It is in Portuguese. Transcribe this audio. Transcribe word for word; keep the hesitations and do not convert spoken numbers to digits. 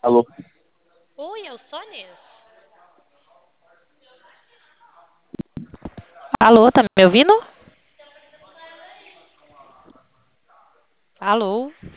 Alô? Oi, é o Sones? Alô, tá me ouvindo? Alô?